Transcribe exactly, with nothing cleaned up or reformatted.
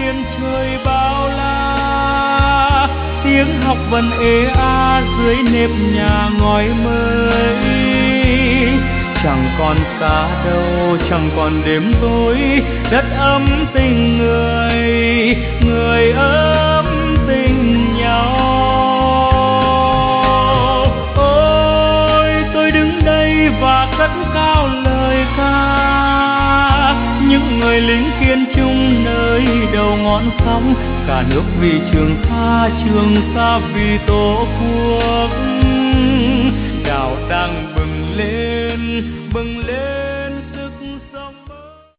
biên trời bao la, tiếng học vẫn ê a dưới nếp nhà ngói mới. Chẳng còn xa đâu, chẳng còn đêm tối, đất ấm tình người, người ấm tình nhau. Ôi tôi đứng đây và cất cao lời ca, những người lính kiên trung nơi đầu ngọn sóng, cả nước vì Trường Sa, Trường Sa vì Tổ quốc. Đảo đang bừng lên, bừng lên.